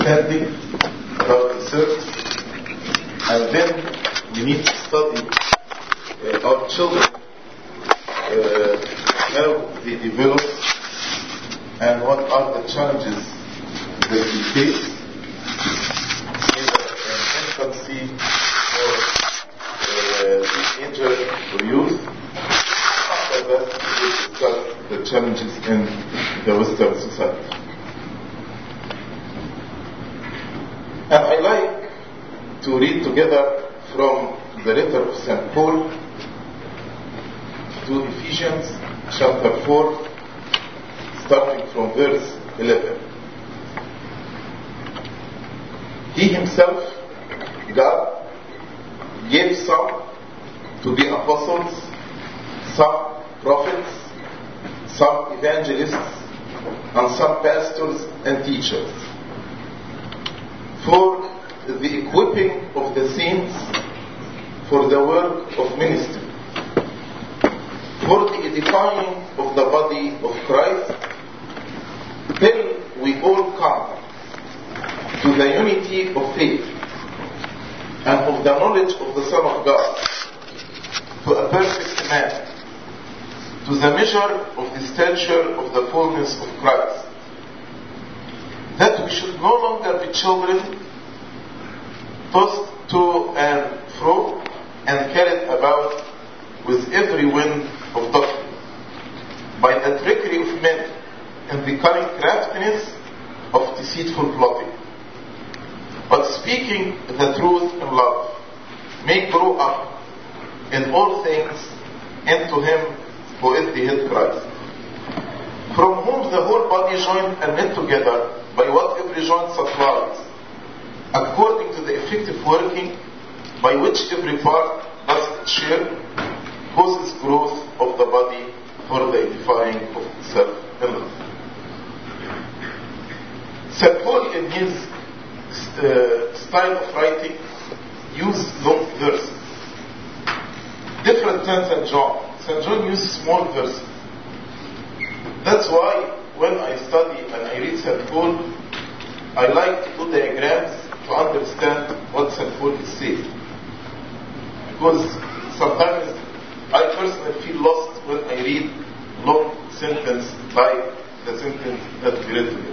understanding about the service, and then we need to study our children, how they develop and what are the challenges that we face, either in infancy or teenager or youth. After that, we discuss the challenges in the Western society. And I like to read together from the letter of St. Paul to Ephesians chapter 4, starting from verse 11. He himself, God, gave some to be apostles, some prophets, some evangelists, and some pastors and teachers, for the equipping of the saints for the work of ministry, for the edifying of the body of Christ, till we all come to the unity of faith and of the knowledge of the Son of God, to a perfect man, to the measure of the stature of the fullness of Christ, that we should no longer be children, tossed to and fro and carried about with every wind of doctrine, by the trickery of men and the cunning craftiness of deceitful plotting. But speaking the truth in love, may grow up in all things into Him who is the head, Christ, from whom the whole body joined and knit together by what every joint supplies, according to the effective working by which every part does its share, causes growth of the body for the edifying of itself in love. St. Paul, in his style of writing, used long verses, different than St. John. St. John uses small verses. That's why when I study and I read St. Paul, I like to do diagrams to understand what St. Paul is saying. Because sometimes I personally feel lost when I read long sentence like the sentence that we read today.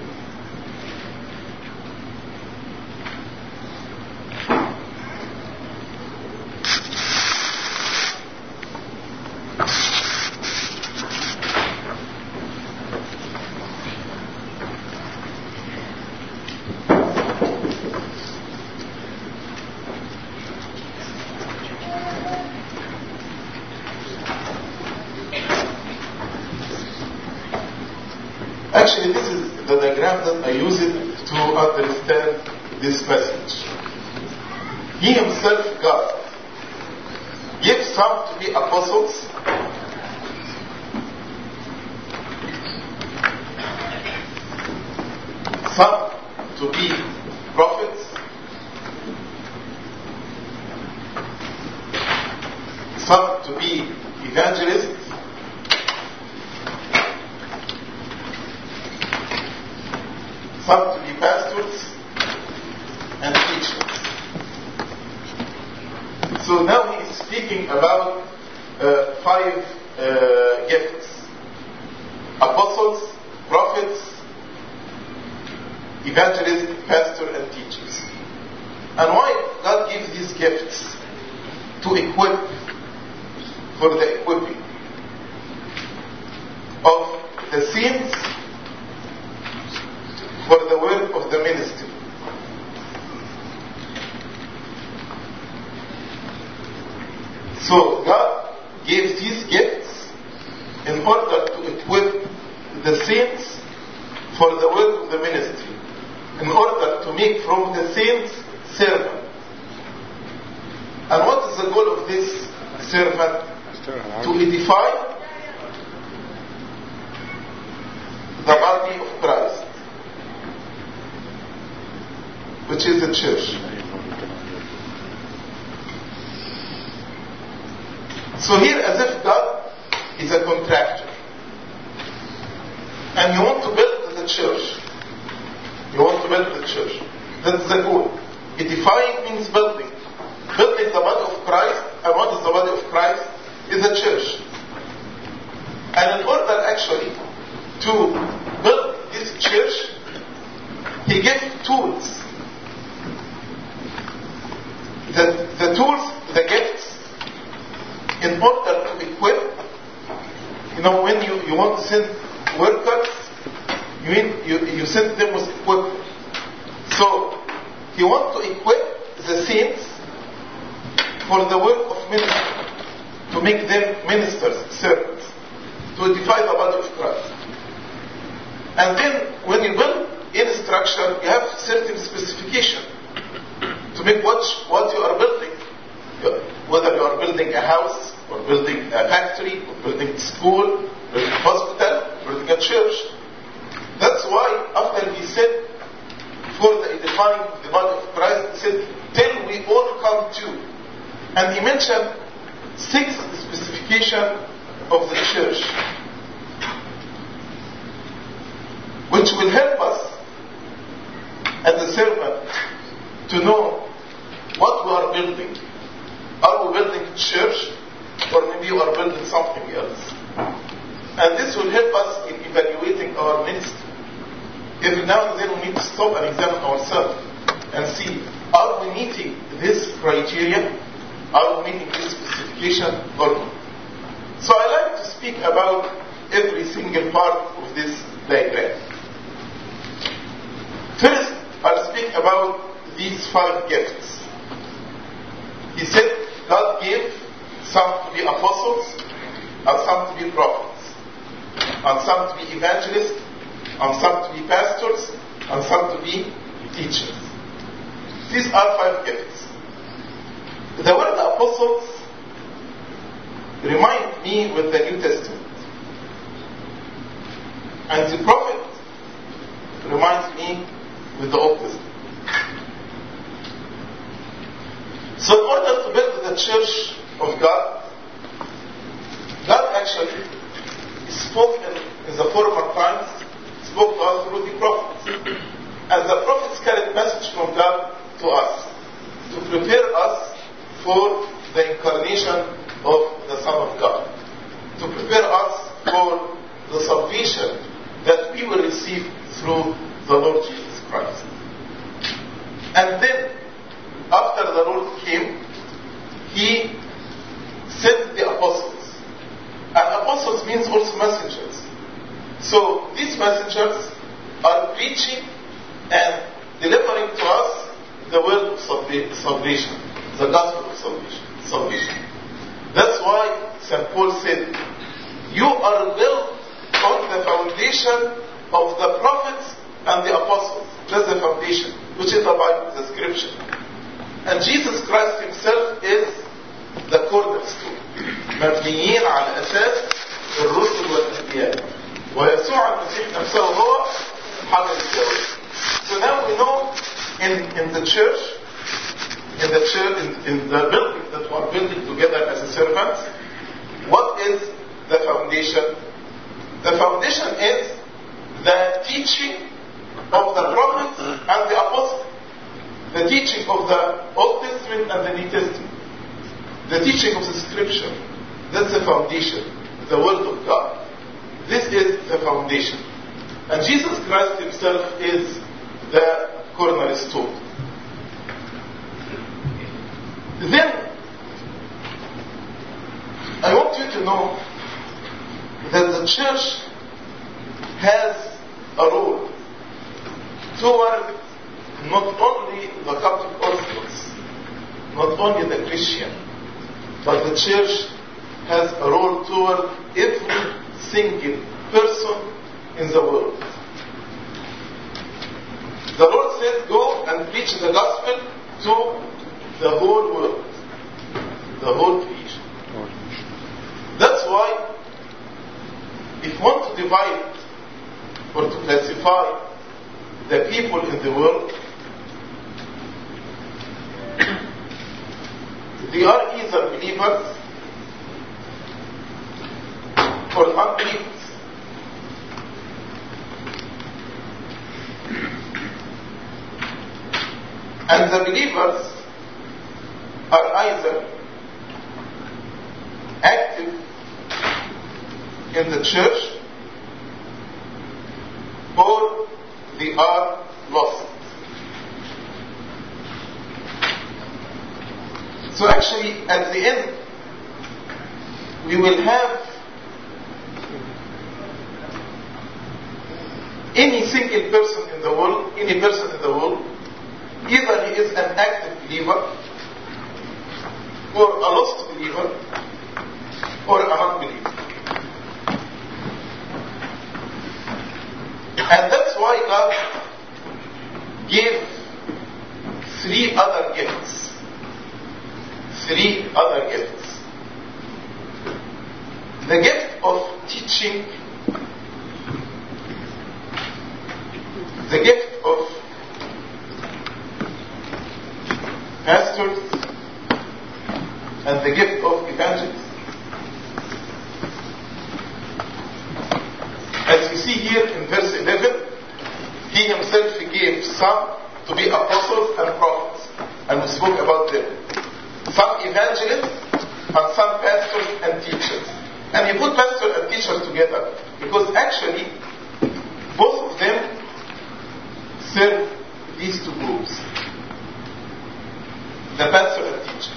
Actually, this is the diagram that I use it to understand this passage. He himself, God, gave some to be apostles, some to be prophets, some to be evangelists, some to be pastors and teachers. So now he is speaking about 5 gifts: apostles, prophets, evangelists, pastors, and teachers. And why God gives these gifts? To equip, for the equipping of the saints for the work of the ministry. So God gave these gifts in order to equip the saints for the work of the ministry, in order to make from the saints servants. And what is the goal of this servant? To edify the body of Christ, which is the church. So here, as if God is a contractor, and you want to build the church. You want to build the church. That's the goal. Edifying means building. Building the body of Christ, and what is the body of Christ? Is the church. And in order actually to build this church, he gave tools. The tools, the gifts, in order to equip. When you want to send workers, you send them with equipment. So he wants to equip the saints for the work of ministry, to make them ministers, servants, to edify the body of Christ. And then when you build any structure, you have certain specification to make what you are building. Whether you are building a house, or building a factory, or building a school, building a hospital, building a church. That's why after he said, for the edifying the body of Christ, he said, till we all come to. And he mentioned 6 specifications of the church, which will help us as a servant to know what we are building. Are we building a church, or maybe we are building something else? And this will help us in evaluating our ministry. Every now and then we need to stop and examine ourselves and see, are we meeting this criteria? Are we meeting this specification or not? So I like to speak about every single part of this diagram. First, I'll speak about these 5 gifts. He said God gave some to be apostles, and some to be prophets, and some to be evangelists, and some to be pastors, and some to be teachers. These are 5 gifts. The word apostles remind me with the New Testament, and the prophet reminds me with the Old Testament. So in order to build the church of God, God actually spoke in the former times, spoke to us through the prophets. And the prophets carried message from God to us, to prepare us for the incarnation of the Son of God, to prepare us for the salvation that we will receive through the Lord Jesus Christ. And then, after the Lord came, He sent the apostles. And apostles means also messengers. So these messengers are preaching and delivering to us the word of salvation, the gospel of salvation. That's why St. Paul said, you are built on the foundation of the prophets and the apostles. That's the foundation, which is the Bible, the scripture. And Jesus Christ himself is the cornerstone. مبنيين على أساس الرسل والأنبياء. ويسوع المسيح نفسه هو حجر الزاوية. So now we know in the church, in the building that we are building together as a servant, what is the foundation? The foundation is the teaching of the prophets and the apostles. The teaching of the Old Testament and the New Testament. The teaching of the Scripture. That's the foundation. The Word of God. This is the foundation. And Jesus Christ himself is the cornerstone. Then, I want you to know that the church has a role toward not only the Catholic Orthodox, not only the Christian, but the church has a role toward every single person in the world. The Lord said, go and preach the gospel to the whole world, the whole creation. That's why, if you want to divide or to classify the people in the world, they are either believers or unbelievers. And the believers are either active in the church or they are lost. So actually, at the end, we will have any single person in the world, any person in the world, either he is an active believer, or a lost believer, or a non-believer. And that's why God gave three other gifts. Three other gifts. The gift of teaching, the gift of pastors, and the gift of evangelists. As we see here in verse 11, he himself gave some to be apostles and prophets, and we spoke about them. Some evangelists and some pastors and teachers. And he put pastor and teacher together because actually both of them serve these two groups, the pastor and teachers.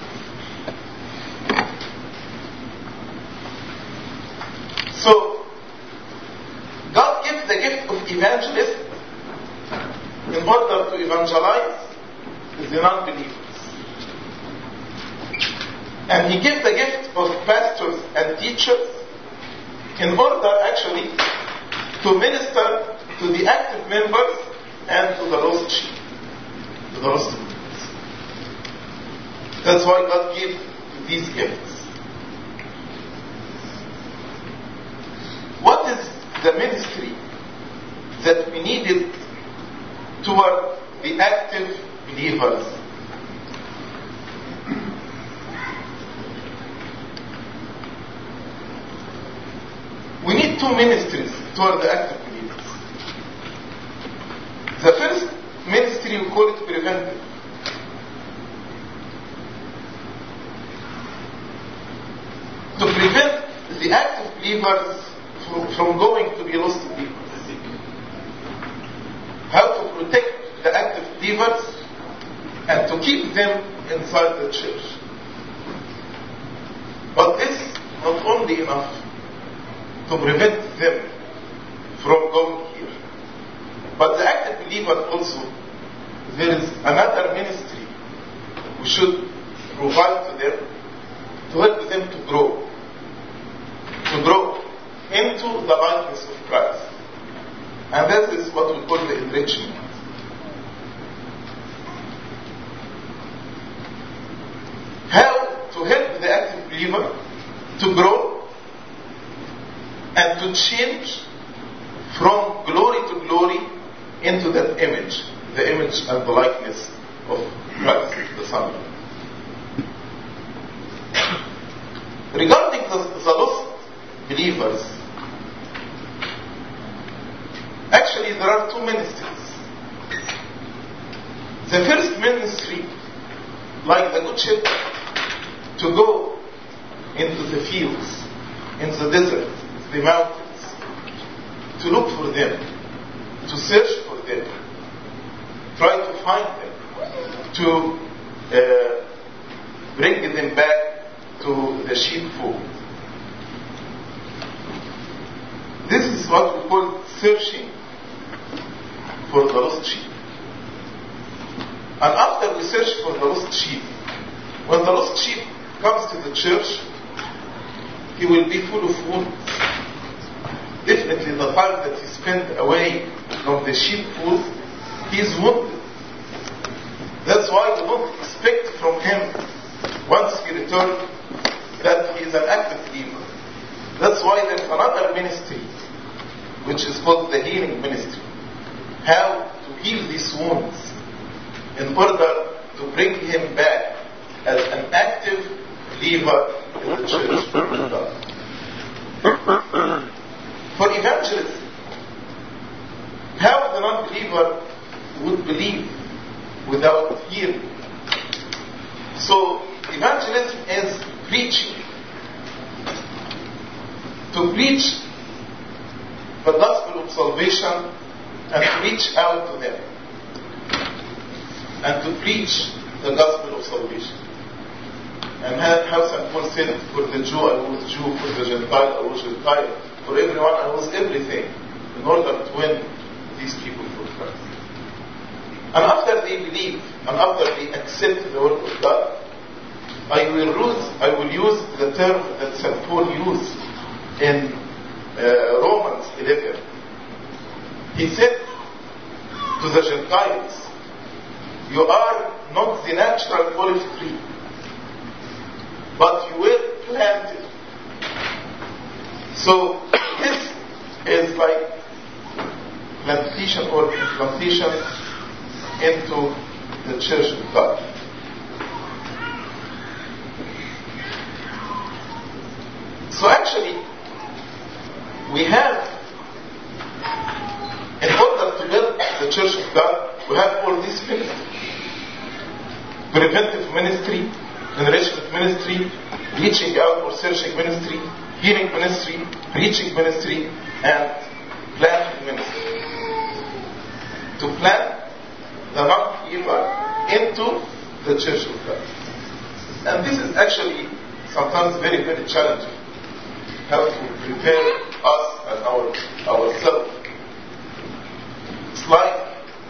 So God gives the gift of evangelist in order to evangelize the non-believers. And he gives the gift of pastors and teachers in order actually to minister to the active members and to the lost sheep, to the lost members. That's why God gave these gifts. What is the ministry that we needed toward the active believers? We need two ministries toward the active believers. The first ministry, we call it preventive. To prevent the active believers from going to be lost believers. How to protect the active believers and to keep them inside the church. But this is not only enough to prevent them from going here. But the active believer also, there is another ministry we should provide to them to help them to grow into the likeness of Christ. And that is what we call the enrichment. How to help the active believer to grow and to change from glory to glory into that image, the image and the likeness of Christ, the Son. Regarding the lost believers, actually there are two ministries. The first ministry, like the good shepherd, to go into the fields, into the desert, the mountains, to look for them, to search for them, try to find them, to bring them back to the sheepfold. This is what we call searching for the lost sheep. And after we search for the lost sheep, when the lost sheep comes to the church, he will be full of wounds. Definitely the time that he spent away from the sheepfold, he is wounded. That's why we don't expect from him, once he returns, that he is an active believer. That's why there's another ministry, which is called the healing ministry. How to heal these wounds in order to bring him back as an active believer in the church of God. For evangelism, how the non-believer would believe without hearing. So evangelism is preaching. To preach the gospel of salvation and to reach out to them. And to preach the gospel of salvation. And how St. Paul said, for the Jew I was Jew, for the Gentile I was Gentile, for everyone I was everything, in order to win these people for Christ. And after they believe, and after they accept the word of God, I will use the term that St. Paul used in Romans 11. He said to the Gentiles, you are not the natural olive tree, but you were planted. So this is like plantation or implantation into the church of God. So actually, we have, in order to build the church of God, we have all these things. Preventive ministry, enrichment ministry, reaching out or searching ministry, healing ministry, preaching ministry, and planting ministry. To plant the non-believer into the church of God. And this is actually sometimes very, very challenging. How to prepare us and ourselves. It's like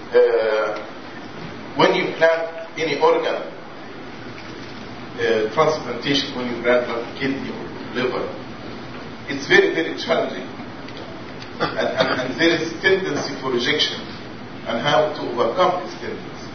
when you plant any organ, transplantation, when you plant like kidney or liver, it's very, very challenging. And there is tendency for rejection, and how to overcome this tendency.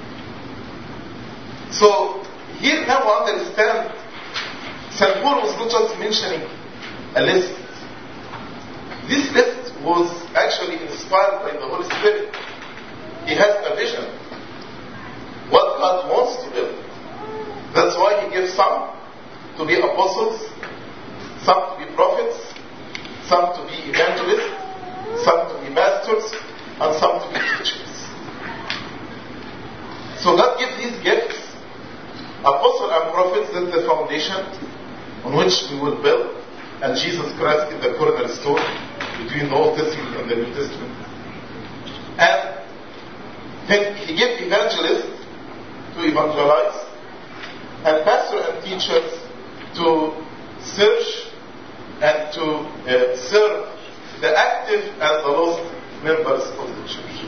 So here now we understand St. Paul was not just mentioning a list. This list was actually inspired by the Holy Spirit. He has a vision. What God wants to build. That's why He gives some to be apostles, some to be prophets, some to be evangelists, some to be pastors, and some to be teachers. So God gives these gifts. Apostle and prophets, that's the foundation on which we will build. And Jesus Christ is the cornerstone between the Old Testament and the New Testament. And then He gave evangelists to evangelize, and pastors and teachers to search and to serve the active and the lost members of the church.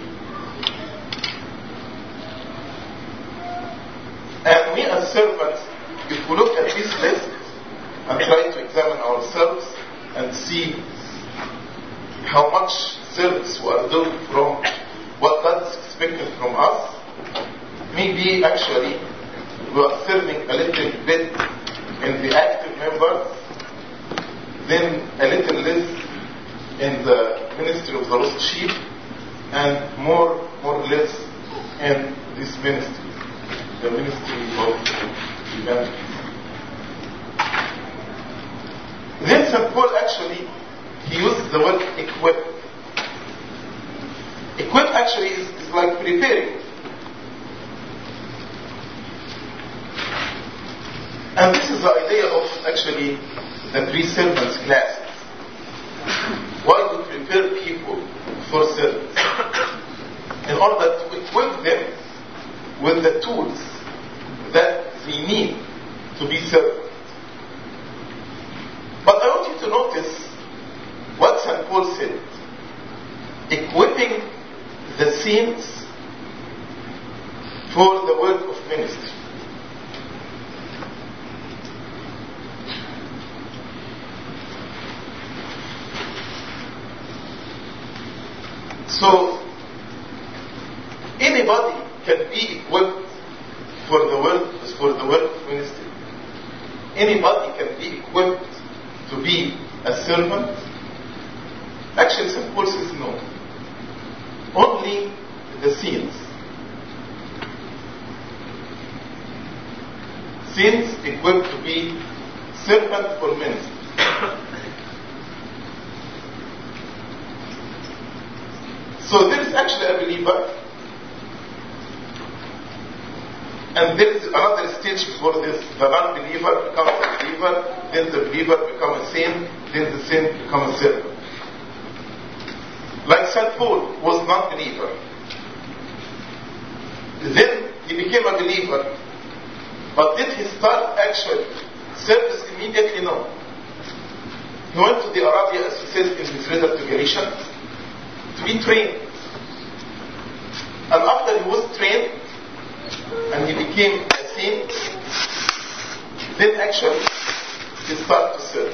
And we as servants, if we look at this list and try to examine ourselves and see how much service we are doing from what God is expecting from us, maybe actually we are serving a little bit in the active members, then a little less in the ministry of the lost sheep, and more or less in this ministry, the ministry of evangelism. Then St. Paul actually, he uses the word equip. Equip actually is like preparing. And this is the idea of actually the pre-servants classes. Why we prepare people for service? In order to equip them with the tools that they need to be served. But I want you to notice what St. Paul said. Equipping the saints for the work of ministry. So, anybody can be equipped for the work of ministry. Anybody can be equipped to be a servant. Actually, St. Paul says no. Only the saints. Saints equipped to be servant for ministry. So there is actually a believer And there is another stage before this. The non-believer becomes a believer, then the believer becomes a saint, then the saint becomes a servant. Like St. Paul was non-believer. Then he became a believer. But did he start actual service immediately? No. He went to the Arabia, as he says in his letter to Galatians, to be trained. And after he was trained, and he became a saint, then actually he started to serve.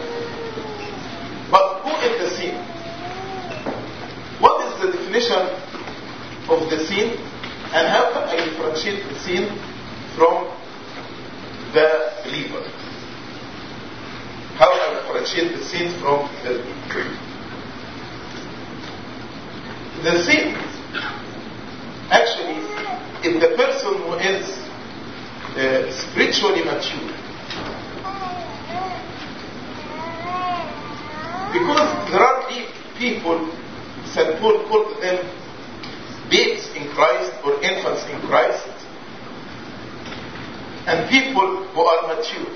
But who is the saint? What is the definition of the saint? And how can I differentiate the saint from the believer? How I differentiate the saint from the believer? The saint actually is the person who is spiritually mature. Because there are people, St. Paul called them babes in Christ or infants in Christ, and people who are mature.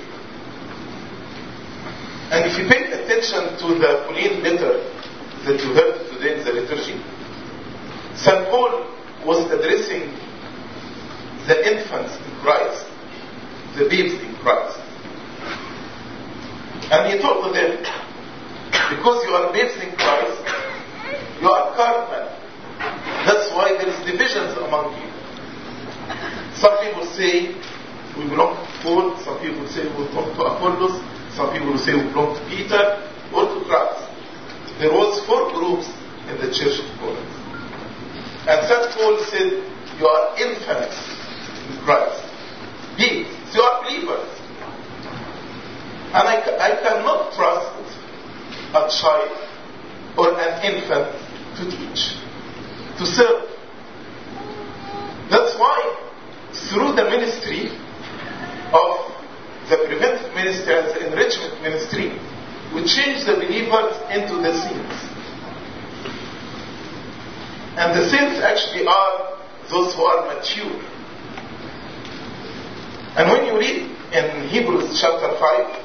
And if you pay attention to the Pauline letter that you heard today in the liturgy, St. Paul was addressing the infants in Christ, the babes in Christ. And he told them, because you are babes in Christ, you are carnal. That's why there is divisions among you. Some people say we belong to Paul, some people say we belong to Apollos, some people say we belong to Peter or to Christ. There was 4 groups in the church of Corinth. And St. Paul said, you are infants in Christ. Babes, you are believers. And I cannot trust a child or an infant to teach, to serve. That's why through the ministry of the preventive ministry and the enrichment ministry, we change the believers into the saints. And the saints actually are those who are mature. And when you read in Hebrews chapter 5,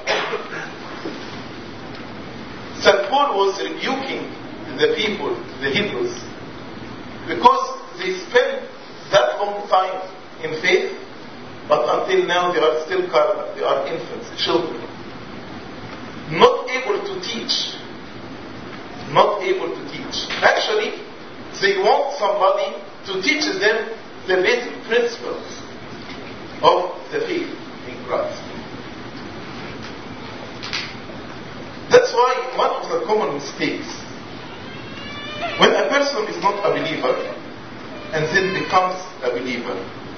St. Paul was rebuking the people, the Hebrews, because they spent that long time in faith, but until now they are still carnal, they are infants, children, not able to teach. Not able to teach. Actually, they want somebody to teach them the basic principles of the faith in Christ. That's why one of the common mistakes, when a person is not a believer and then becomes a believer,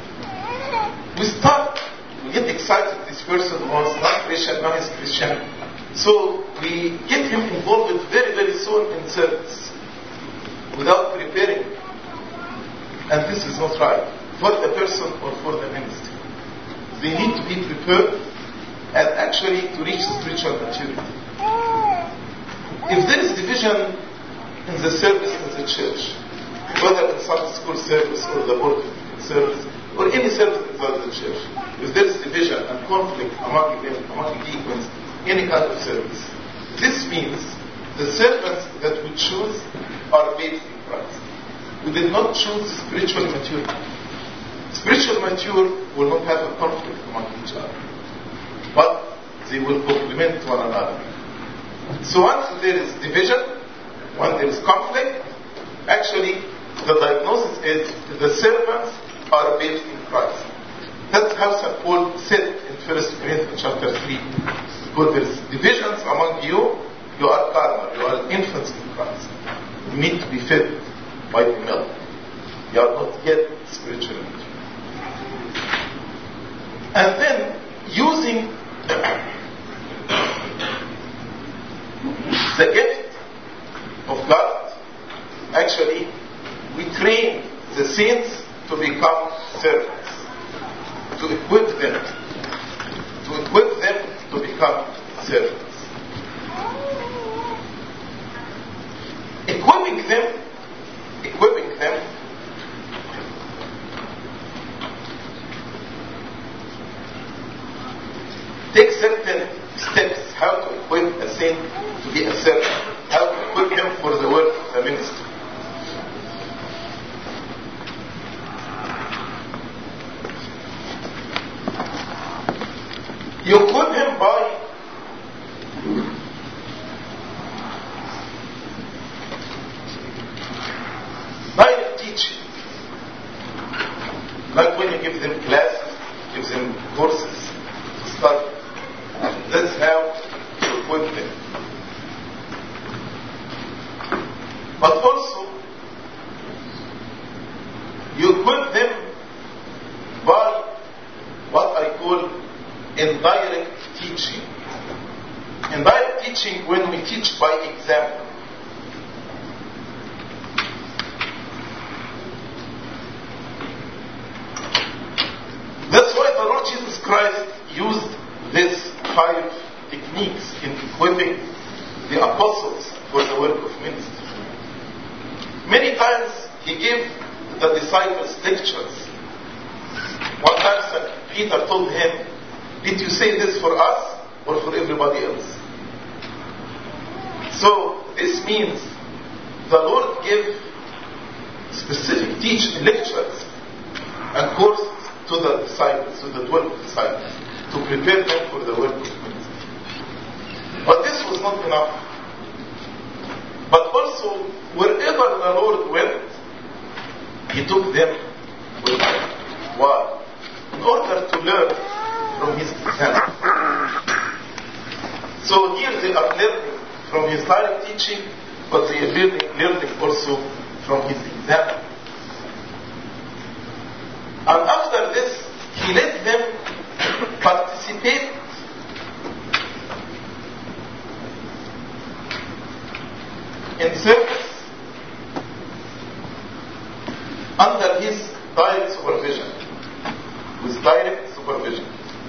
we get excited. This person was not Christian, now he's Christian. So we get him involved very, very soon in service without preparing. And this is not right for the person or for the ministry. They need to be prepared and actually to reach spiritual maturity. If there is division in the service in the church, whether in Sunday school service or the board service or any service inside the church, if there is division and conflict among them, among deacons, any kind of service, this means the servants that we choose are based in Christ. We did not choose spiritual maturity. Spiritual mature will not have a conflict among each other, but they will complement one another. So once there is division, when there is conflict, actually the diagnosis is the servants are based in Christ. That's how St. Paul said in 1 Corinthians chapter 3. Because there is divisions among you, you are carnal, you are infants in Christ. You need to be fed by the milk. You are not yet spiritually mature. And then using the gift of God, actually we train the saints to become servants, to equip them to become servants. Equipping them take certain steps how to equip a saint to be a servant, how to equip him for the work of the ministry. You equip him by direct teaching. Like when you give them classes, give them courses to study. That's how you equip them. But also, you equip them by what I call indirect teaching. Indirect teaching, when we teach by example. That's why the Lord Jesus Christ used these 5 techniques in equipping the apostles for the work of ministry. Many times he gave the disciples lectures. One time Peter told him, "Did you say this for us or for everybody else?" So this means the Lord gave specific lectures and courses to the disciples, to the 12 disciples, to prepare them for the work of ministry. But this was not enough. But also, wherever the Lord went, he took them with him. Why? In order to learn from his example. So here they are learning from his direct teaching, but they are learning also from his example. And after this, he let them participate in service under his direct supervision, with direct supervision.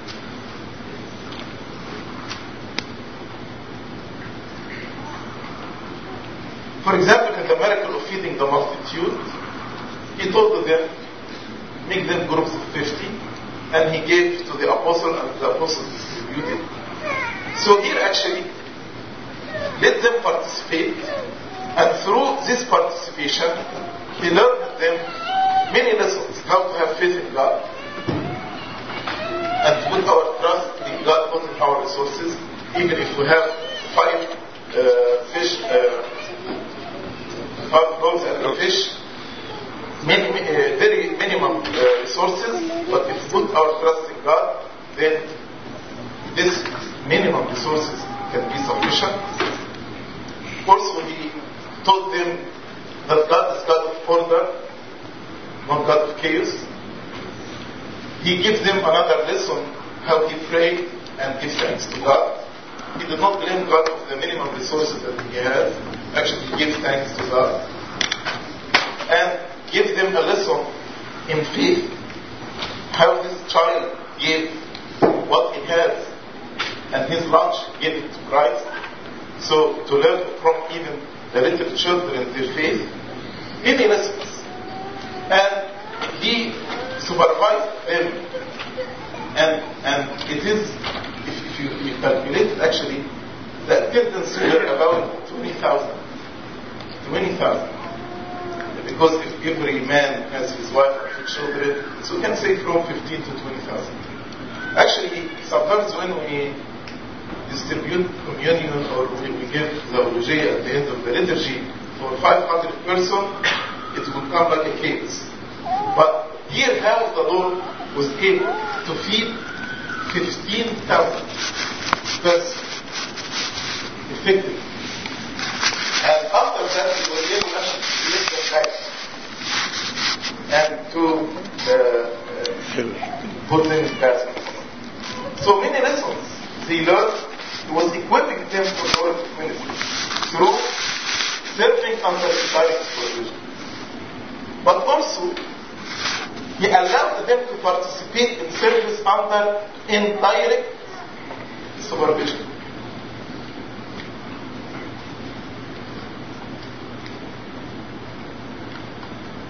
For example, in the miracle of feeding the multitude, he told them, make them groups of 50, and he gave to the apostle, and the apostle distributed. So here actually, let them participate, and through this participation, he learned them many lessons, how to have faith in God, and put our trust in God, put in our resources, even if we have 5 fish, 5 loaves and a fish, very minimum resources, but if we put our trust in God, then this minimum resources can be sufficient. Also, he told them that God is God of order, not God of chaos. He gives them another lesson, how he prayed and gives thanks to God. He did not blame God of the minimum resources that he had. Actually, he gives thanks to God. And give them a lesson in faith, how this child gave what he had and his lunch gave it to Christ. So to learn from even the little children their faith, many lessons. And he supervised them, and it is, if you calculate it, actually the attendance were about 20,000. Because if every man has his wife and children, so we can say from 15 to 20,000. Actually, sometimes when we distribute communion or we give the eulogy at the end of the liturgy for 500 persons, it will come like a chaos. But here how the Lord was able to feed 15,000 persons effectively. And after that, he was able to lift them back and to put them in baskets. So many lessons he learned. He was equipping them for the work of ministry through serving under his direct supervision. But also, he allowed them to participate in service under indirect supervision.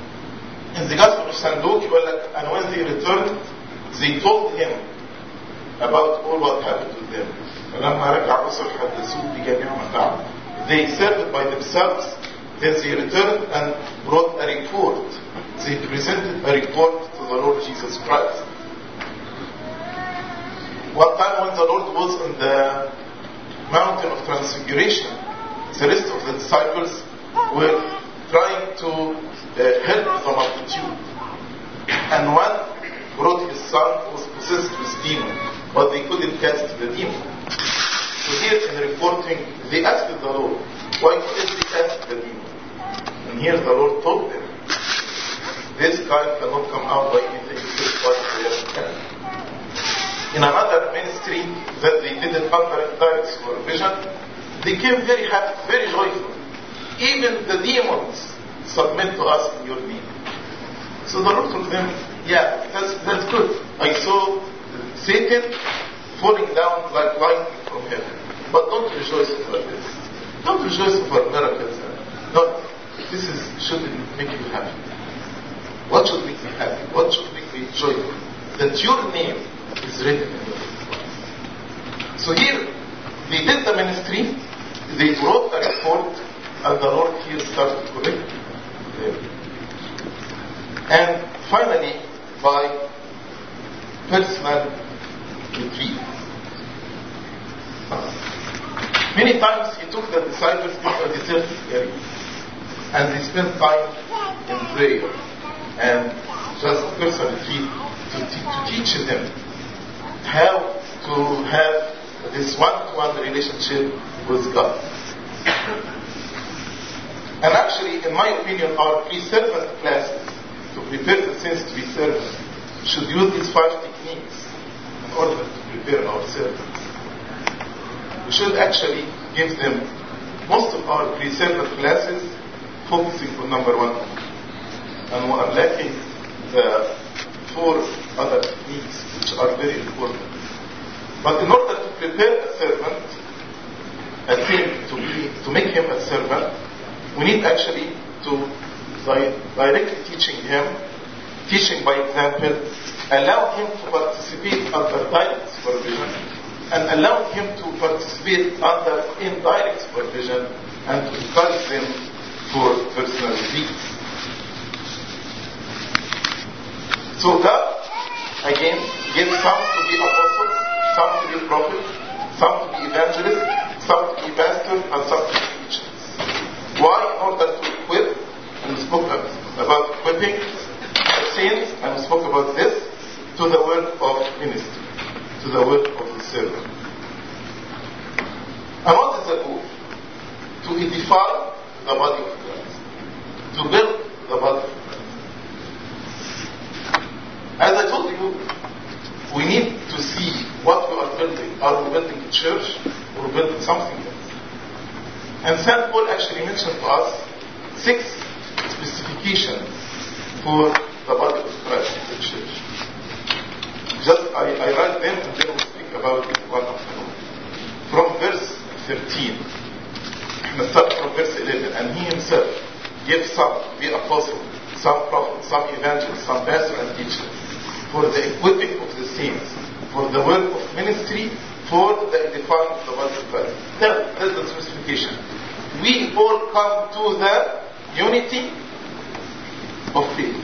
In the Gospel of St. Luke, and when they returned, they told him about all what happened to them. فلما رجع الرسل حدثوه بجميع ما فعلوا. They served by themselves, then they returned and brought a report. They presented a report to the Lord Jesus Christ. One time when the Lord was on the mountain of transfiguration, the rest of the disciples were trying to help the multitude. And one brought his son who was possessed with demon, but they couldn't cast the demon. So here in reporting, they asked the Lord, why couldn't they cast the demon? And here the Lord told them, this guy cannot come out by anything except what they can. In another ministry that they did it under direct supervision, they came very happy, very joyful. Even the demons submit to us in your name. So the Lord told them, yeah, that's good. I saw Satan falling down like lightning from heaven. But don't rejoice over this. Don't rejoice over miracles. No, this shouldn't make you happy. What should make me happy? What should make me joyful? That your name is written in the book. So here, they did the ministry, they brought a report, and the Lord here started correcting them. And finally, by personal retreat. Many times he took the disciples to a deserted area, and they spent time in prayer and just personal retreat to teach them how to have this one-to-one relationship with God. And actually, in my opinion, our pre-servant classes, to prepare the saints to be servants, should use these 5 techniques in order to prepare our servants. We should actually give them most of our pre-servant classes focusing on number 1. And we are lacking the 4 other techniques which are very important. But in order to prepare a servant, a saint to make him a servant, we need actually to directly teaching by example, allow him to participate under direct supervision, and allow him to participate under indirect supervision, and to encourage them for personal retreats. So God, again, gives some to be apostles, some to be prophets, some to be evangelists, some to be pastors, and some to be teachers. Why? In order to equip, and we spoke about equipping the saints, and we spoke about this, to the work of ministry, to the work of the servant. And what is the goal? To edify the body of Christ, to build the body of Christ. As I told you, we need to see what we are building. Are we building a church or building something else? And St. Paul actually mentioned to us 6 specifications for the body of Christ, the church. I write them and then we'll speak about it one after one. From verse 13, let's start from verse 11. And he himself gave some to be apostles, some prophets, some evangelists, some pastors and teachers, for the equipping of the saints, for the work of ministry, for the edifying of the body of Christ. That's the specification. We all come to the unity of faith.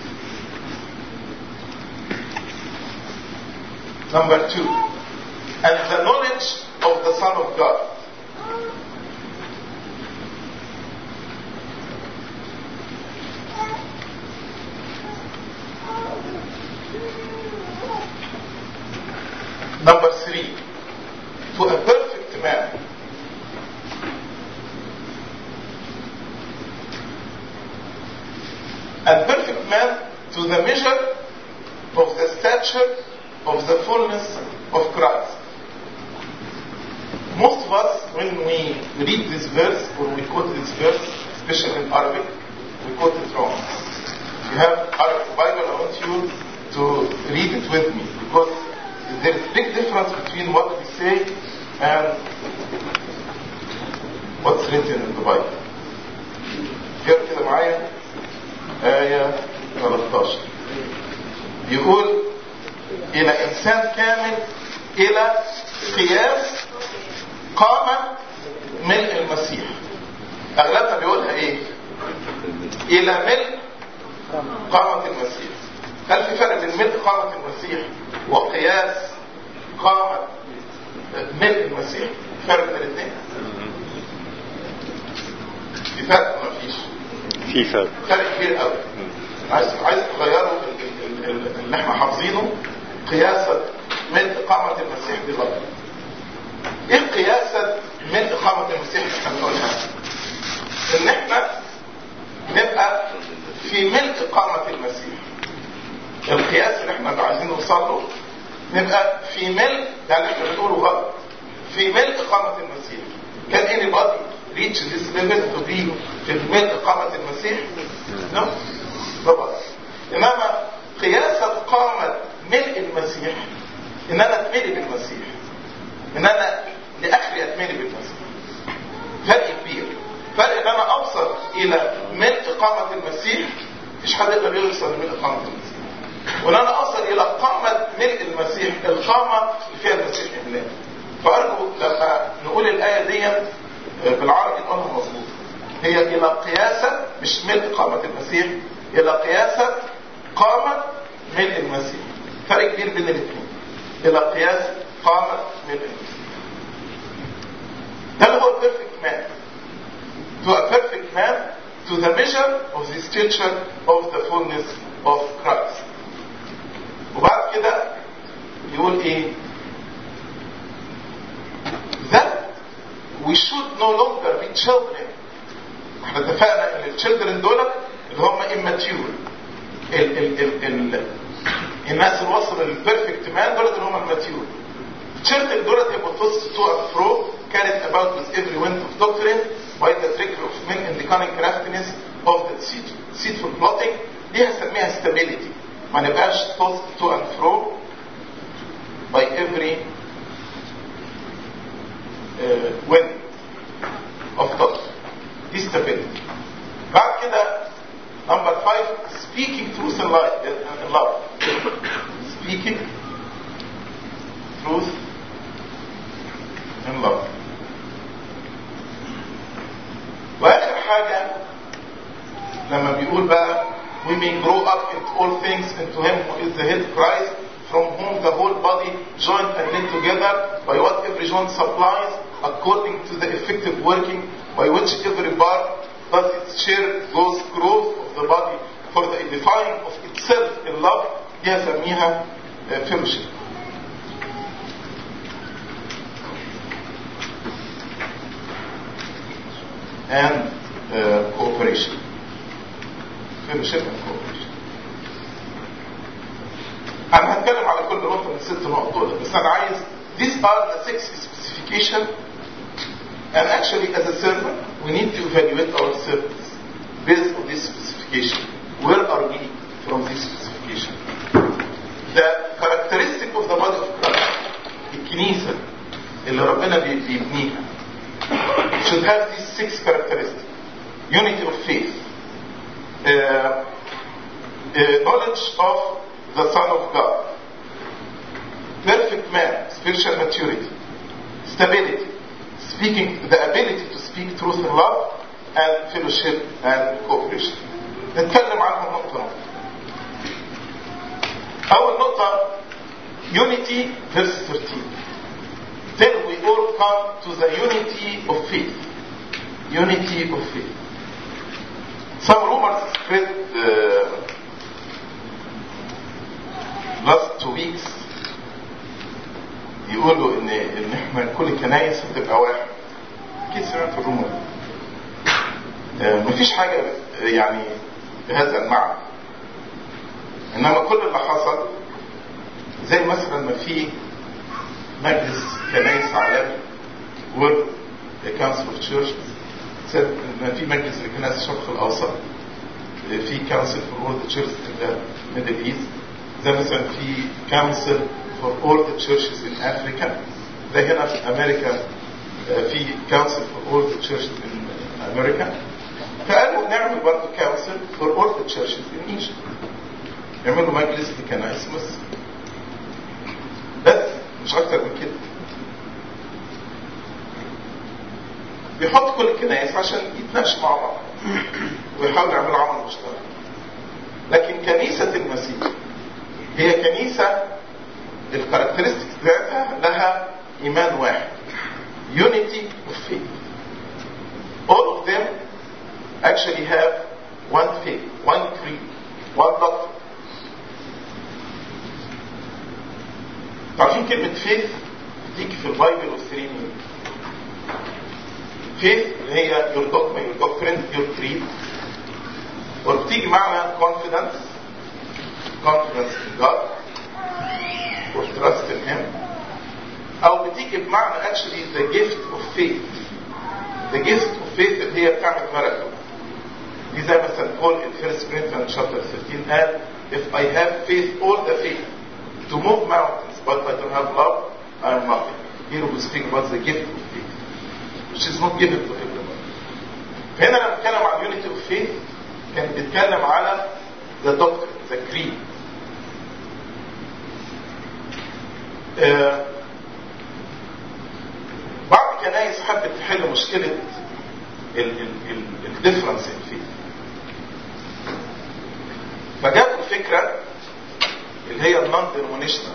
Number 2, and the knowledge of the Son of God. Number 3, to a perfect man. And perfect man to the measure of the stature of the fullness of Christ. Most of us, when we read this verse, or we quote this verse, especially in Arabic, we quote it wrong. If you have Arabic Bible, I want you to read it with me, because there is a big difference between what we say and what's written in the Bible. كده كده معايا آية 13 يقول إلى إنسان كامل الى قياس قامة ملء المسيح. اغلبنا بيقولها ايه؟ الى ملء قامة المسيح. هل في فرق بين ملء قامة المسيح وقياس قامة ملء المسيح؟ فرق بين الاثنين؟ في فرق ولا مفيش؟ في فرق كبير قوي. عايز تغيروا اللي احنا حافظينه. قياسة ملء قامة المسيح دي غلط. ايه قياسة ملء قامة المسيح اللي احنا بنقولها؟ ان احنا نبقى في ملء قامة المسيح. القياس اللي احنا عايزين نوصل له نبقى في ملء، يعني احنا بنقوله غلط، في ملء قامة المسيح. كان anybody reach this level to be في ملء قامة المسيح؟ no. طبعا. انما قياسة قامة ملء المسيح ان انا اتملي بالمسيح، ان انا لاخري اتملي بالمسيح. فرق كبير. فرق ان انا اوصل الى ملء قامة المسيح، مفيش حد يقدر يوصل لملء قامة المسيح. وان انا اوصل الى قامة ملء المسيح، القامة اللي فيها المسيح املاء. فارجو لما نقول الايه دي بالعربي نقولها مظبوط. هي الى قياسة، مش ملء قامة المسيح، الى قياسة قامة ملء المسيح. فرق كبير بين الاثنين. الى قياس قامة ملء المسيح. ده اللي هو perfect man. To a perfect man, to the measure of the stature of the fullness of Christ. وبعد كده يقول ايه؟ That we should no longer be children. احنا اتفقنا ان الchildren دول اللي هم immature. الناس اللي وصلوا للبرفكت مان دول اللي هم الماتيور. الchildren دول يبقوا tossed to and fro, carried about with every wind of doctrine, by the trickery of men and the cunning craftiness of the deceitful plotting. دي هسميها stability. ما نبقاش tossed to and fro by every wind of doctrine. دي stability. بعد كده number 5, speaking truth in love. Speaking truth in love. واخر حاجة لما بيقول بقى we may grow up into all things into him who is the head, Christ, from whom the whole body joined and knit together by what every joint supplies, according to the effective working by which every part does its share, goes growth of the body for the edifying of itself in love. دي هسميها fellowship. and cooperation. fellowship and cooperation. أنا هتكلم على كل نقطة من الست نقط دول، بس أنا عايز these are the 6 specifications, and actually as a servant we need to evaluate our service based on this specification. Where are we from this specification? The characteristic of the body of Christ, الكنيسة اللي ربنا بيبنيها, should have these 6 characteristics. Unity of faith, knowledge of the Son of God, perfect man, spiritual maturity, stability, the ability to speak truth in love, and fellowship and cooperation. نتكلم عنهم نقطة نقطة. أول نقطة unity verse 13. Then we all come to the unity of faith. Unity of faith. Some rumors spread last 2 weeks يقولوا ان احنا كل الكنايس هتبقى واحد. اكيد سمعت الرومر. مفيش حاجة يعني بهذا المعنى. انما كل اللي حصل زي مثلا ما في مجلس كنايس عالمي World Council of Churches، ما في مجلس لكنائس الشرق الاوسط، في Council for all the churches in the Middle East، زي مثلا في Council for all the churches in Africa، زي هنا في امريكا في Council for all the churches in America. فقالوا نعمل برضه Council for all the churches in Egypt، يعملوا مجلس لكنائس مصر. بس مش اكتر من كده. بيحط كل الكنائس عشان يتناقشوا مع بعض ويحاولوا يعملوا عمل مشترك. لكن كنيسة المسيح هي كنيسة الكاركترستكس بتاعتها لها إيمان واحد. Unity of faith. All of them actually have one faith, one creed, one doctrine. تعرفين كلمة faith بتيجي في البايبل والثرينين. faith اللي هي your dogma, your doctrine, your creed. وبتيجي معنى confidence in God or trust in Him. أو بتيجي بمعنى actually the gift of faith. The gift of faith اللي هي بتعمل miracle. دي زي مثلا Paul in 1 Corinthians chapter 13 قال if I have faith, all the faith to move mountains, but I don't have love, I am nothing. Here we speak about the gift of faith, which is not given to everyone. فهنا لما بنتكلم عن unity of faith كان بيتكلم على the doctrine, the creed. بعض الكنائس حبت تحل مشكلة الديفرنس in faith. فجابوا الفكرة اللي هي non-denominational.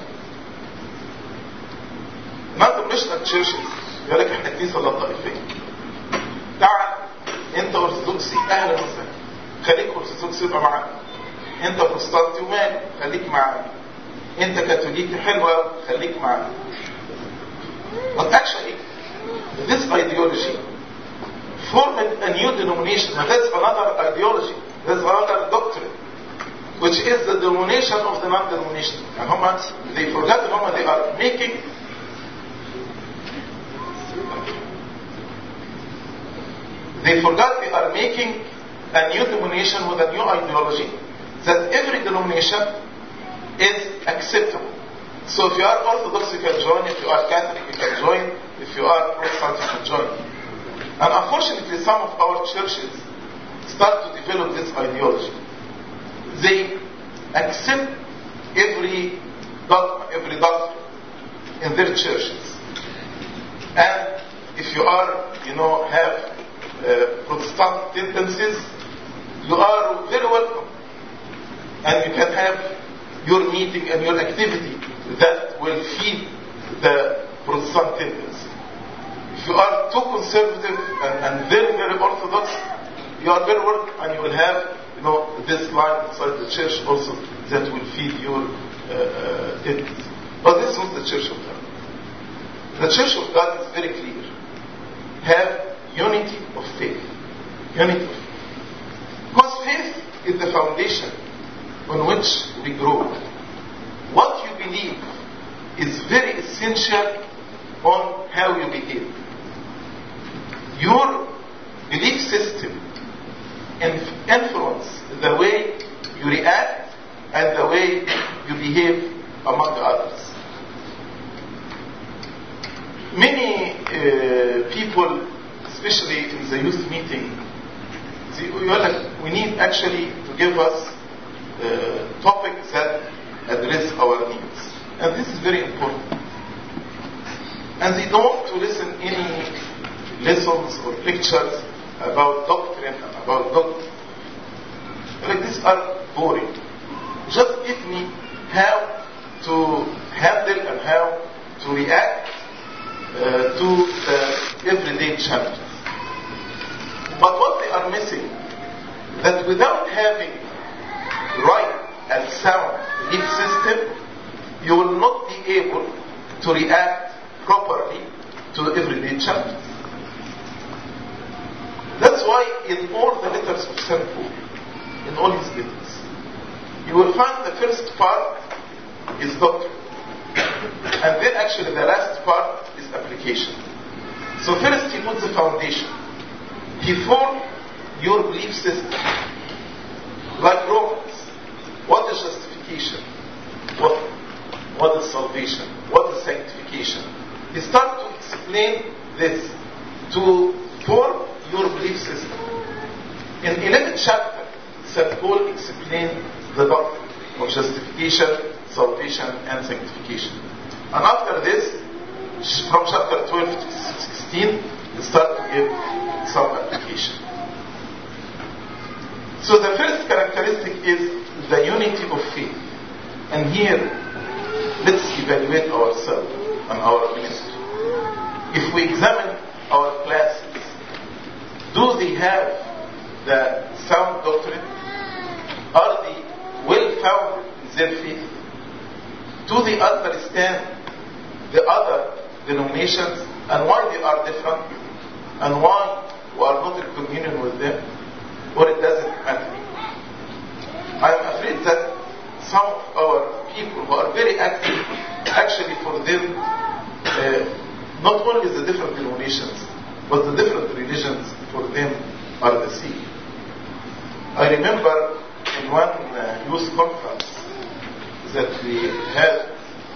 non-denominational churches يقول لك احنا كنيسة لا طائفية. تعال انت ارثوذكسي اهلا وسهلا، خليك ارثوذكسي يبقى معانا. انت بروتستانتي ومالي خليك معانا. انت كاثوليكي حلوة خليك معانا. But actually this ideology formed a new denomination. Now that's another ideology. That's another doctrine, which is the denomination of the non-denomination. And they forgot how they are making a new denomination with a new ideology, that every denomination is acceptable. So if you are Orthodox you can join, if you are Catholic you can join, if you are Protestant you can join. And unfortunately some of our churches start to develop this ideology. They accept every dogma, every doctrine in their churches. And if you are, have Protestant tendencies, you are very welcome. And you can have your meeting and your activity that will feed the Protestant tendency. If you are too conservative and very, very orthodox, you are very welcome, and you will have this line inside the church also that will feed your tendency. But this is not the Church of God. The Church of God is very clear. Have unity of faith. Unity of faith. Because faith is the foundation on which we grow. What you believe is very essential on how you behave. Your belief system influence the way you react and the way you behave among others. Many people, especially in the youth meeting, we need actually to give us topics that address our needs. And this is very important. And they don't want to listen any lessons or lectures about doctrine and about dogma. Like these are boring. Just give me how to handle and how to react to the everyday challenges. But what they are missing, that without having right and sound belief system, you will not be able to react properly to the everyday challenges. That's why in all the letters of St. Paul, in all his letters, you will find the first part is doctrine. And then actually the last part is application. So first he puts the foundation. He formed your belief system. Like Romans. What is justification? What is salvation? What is sanctification? He starts to explain this to form your belief system. In 11th chapter, St. Paul explained the doctrine of justification, salvation, and sanctification. And after this, from chapter 12 to 16, we start to give some application. So the first characteristic is the unity of faith. And here, let's evaluate ourselves and our ministry. If we examine our classes, do they have the sound doctrine? Are they well-founded in their faith? Do they understand the other denominations and why they are different and why we are not in communion with them, or it doesn't matter? I am afraid that some of our people who are very active, actually for them, not only the different denominations, but the different religions for them are the same. I remember in one youth conference that we had,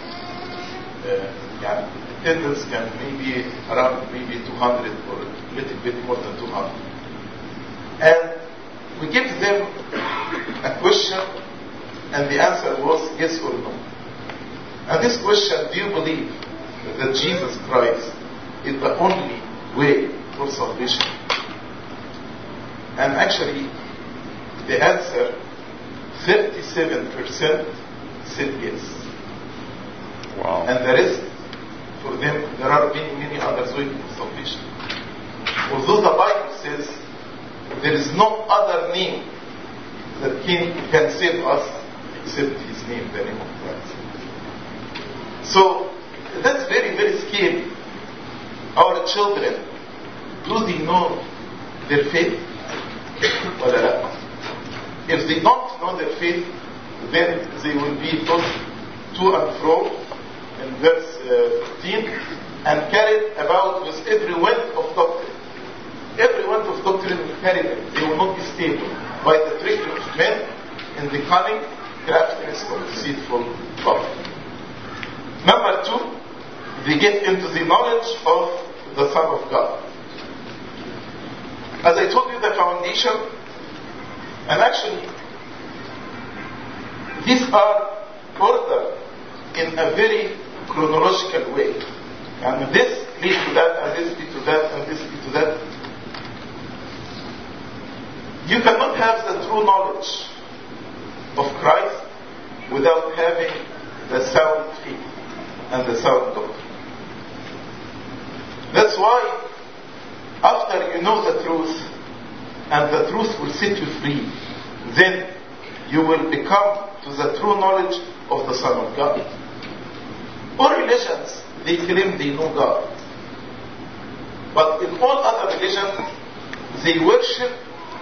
attendance can maybe around 200 or a little bit more than 200. And we give them a question, and the answer was yes or no. And this question, do you believe that Jesus Christ is the only way for salvation? And actually, the answer, 37% said yes. Wow. And the rest, for them, there are many other ways of salvation. Although the Bible says there is no other name that can save us except His name, the name of Christ. So that's very, very scary. Our children, do they know their faith? If they don't know their faith, then they will be tossed to and fro in verse 15 and carried about with every wind of doctrine. Every wind of doctrine will carry them. They will not be stable by the trickery of men and the cunning craftiness of deceitful doctrine. Number 2, they get into the knowledge of the Son of God. As I told you, the foundation, and actually these are ordered in a very chronological way. And this leads to that, and this leads to that, and this leads to that. You cannot have the true knowledge of Christ without having the sound faith and the sound doctrine. That's why after you know the truth, and the truth will set you free, then you will become to the true knowledge of the Son of God. All religions, they claim they know God. But in all other religions, they worship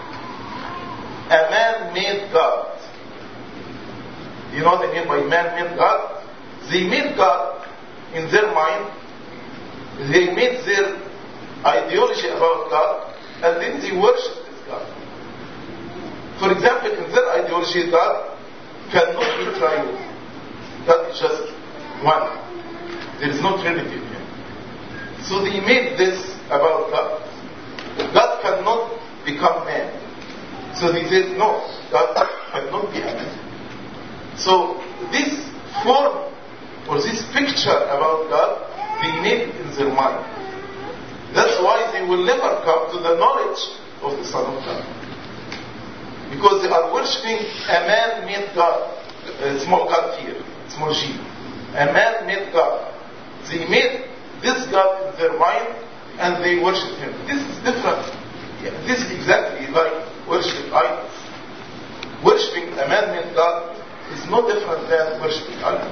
a man-made God. You know what I mean by man-made God? They made God in their mind. They made their ideology about God, and then they worship this God. For example, in their ideology, God cannot be triune. God is just one. There is no Trinity in Him. So they made this about God. God cannot become man. So they said, no, God cannot be a man. So this form or this picture about God, they made in their mind. That's why they will never come to the knowledge of the Son of God. Because they are worshipping a man-made God. Small God here, small g. A man-made God. They made this God in their mind and they worship Him. This is different. This is exactly like worshiping idols. Worshipping a man-made God is no different than worshipping idols.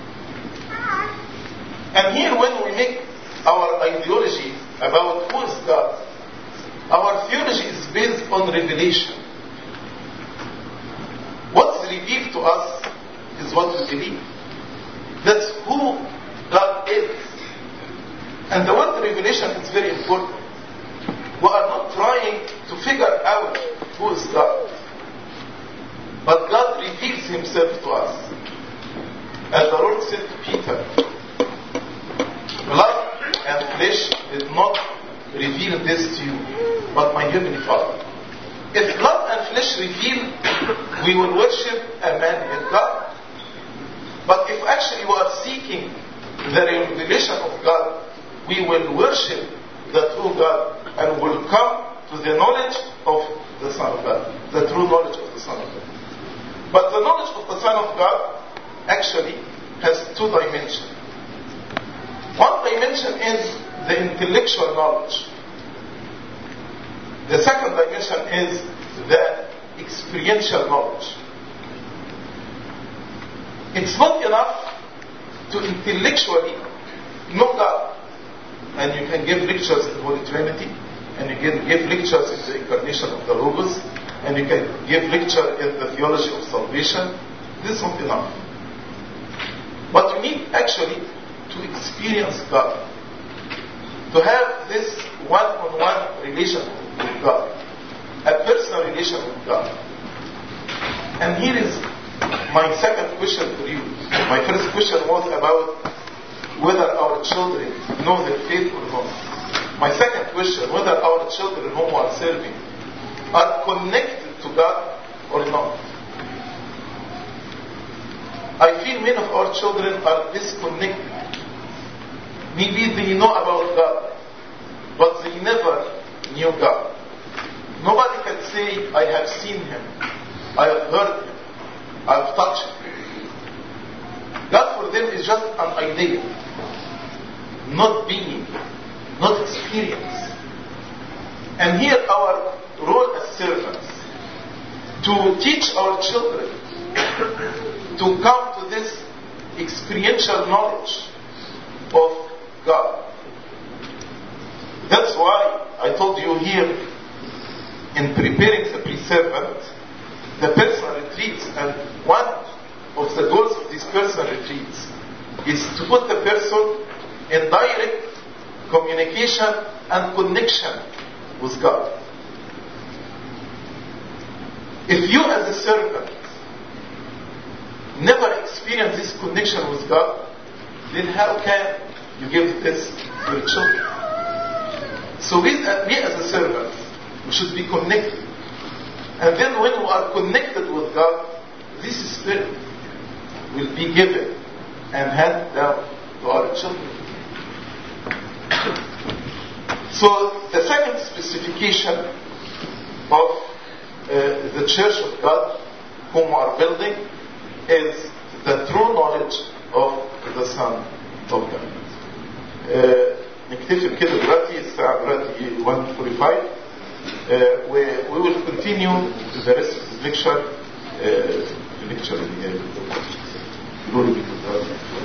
And here when we make our ideology about who is God, our theology is based on revelation. What's revealed to us is what we believe. That's who God is. And the word revelation is very important. We are not trying to figure out who is God. But God reveals Himself to us. As the Lord said to Peter, blood and flesh did not reveal this to you, but my Heavenly Father. If blood and flesh reveal, we will worship a man-made God. But if actually we are seeking the revelation of God, we will worship the true God and will come to the knowledge of the Son of God, the true knowledge of the Son of God. But the knowledge of the Son of God actually has two dimensions. One dimension is the intellectual knowledge. The second dimension is the experiential knowledge. It's not enough to intellectually know God. And you can give lectures in the Holy Trinity, and you can give lectures in the incarnation of the Logos, and you can give lecture in the theology of salvation. This is not enough. But you need actually to experience God, to have this one-on-one relation with God, a personal relation with God. And here is my second question for you. My first question was about whether our children know their faith or not. My second question, whether our children whom we are serving are connected to God or not. I feel many of our children are disconnected. Maybe they know about God, but they never knew God. Nobody can say, I have seen Him, I have heard Him, I have touched Him. God for them is just an idea, not being, not experience. And here our role as servants, to teach our children to come to this experiential knowledge of God. That's why I told you here, in preparing the pre-servant, the personal retreats, and one of the goals of these personal retreats is to put the person in direct communication and connection with God. If you as a servant never experience this connection with God, then how can you give this to your children? So we as a servant, we should be connected. And then when we are connected with God, this Spirit will be given and handed down to our children. So the second specification of the Church of God whom we are building is the true knowledge of the Son of God. نكتفي بكده دلوقتي، الساعة دلوقتي 1:45. We will continue the rest of the lecture اللي جاي. Glory be to God.